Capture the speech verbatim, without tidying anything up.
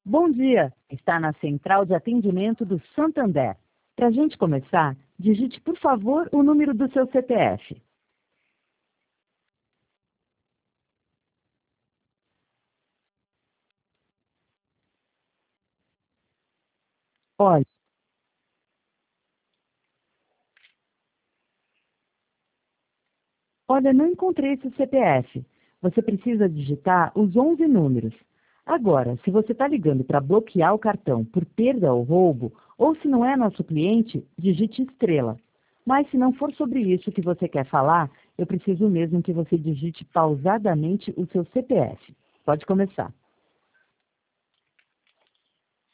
Bom dia, está na Central de Atendimento do Santander. Para a gente começar, digite, por favor, o número do seu C P F. Olha, olha, não encontrei esse C P F. Você precisa digitar os onze números. Agora, se você está ligando para bloquear o cartão por perda ou roubo, ou se não é nosso cliente, digite estrela. Mas se não for sobre isso que você quer falar, eu preciso mesmo que você digite pausadamente o seu C P F. Pode começar.